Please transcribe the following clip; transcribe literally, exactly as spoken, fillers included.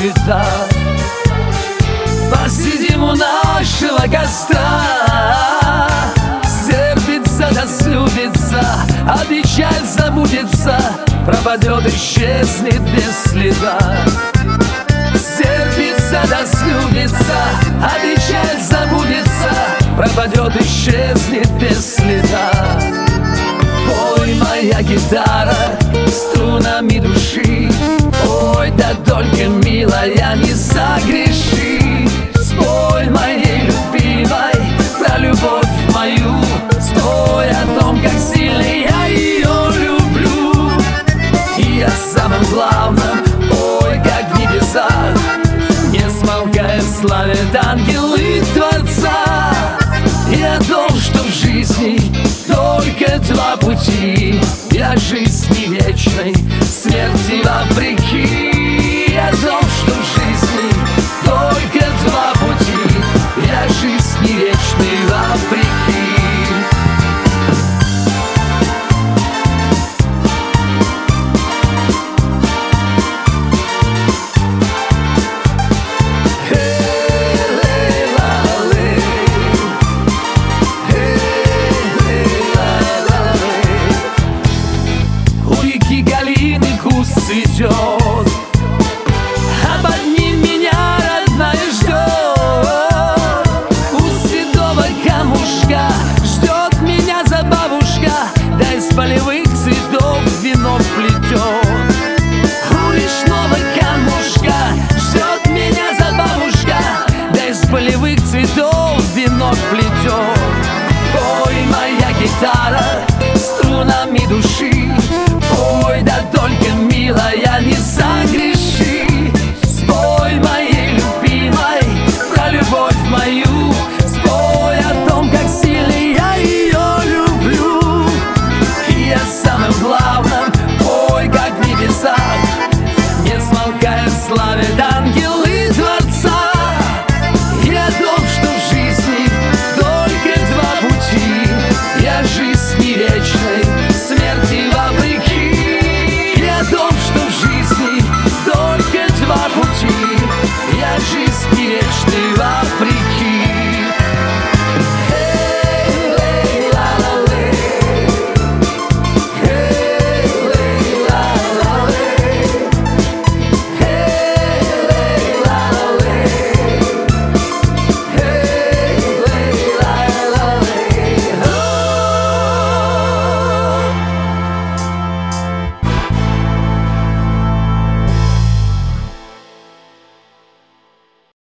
цветах. Посидим у нашего костра, стерпится да слюбится, а печаль забудется, пропадет, исчезнет без следа. Стерпится да слюбится, а печаль забудется, пропадет, исчезнет без следа. Пой, моя гитара, струнами души, ой, да только, милая, не согреши. Спой моей любимой про любовь мою, спой о том, как сильно я ее люблю. И о самом главном пой, как в небесах, не смолкая славят ангелы Творца. И о том, что в жизни только два пути, для жизни вечной, смерти вопреки. И о том, что в жизни только два пути, для жизни вечной вопреки. Цветет, а под ним меня родная ждет. У седого камушка ждет меня забавушка, да из полевых цветов вино плетет. У речного камушка ждет меня забавушка, да из полевых цветов вино плетет. Пой, моя гитара, струнами души, ой, да только, милая, не согреши. Спой моей любимой про любовь мою, спой о том, как сильно я ее люблю. И о самом главном пой, как в небесах, не смолкая славят ангелы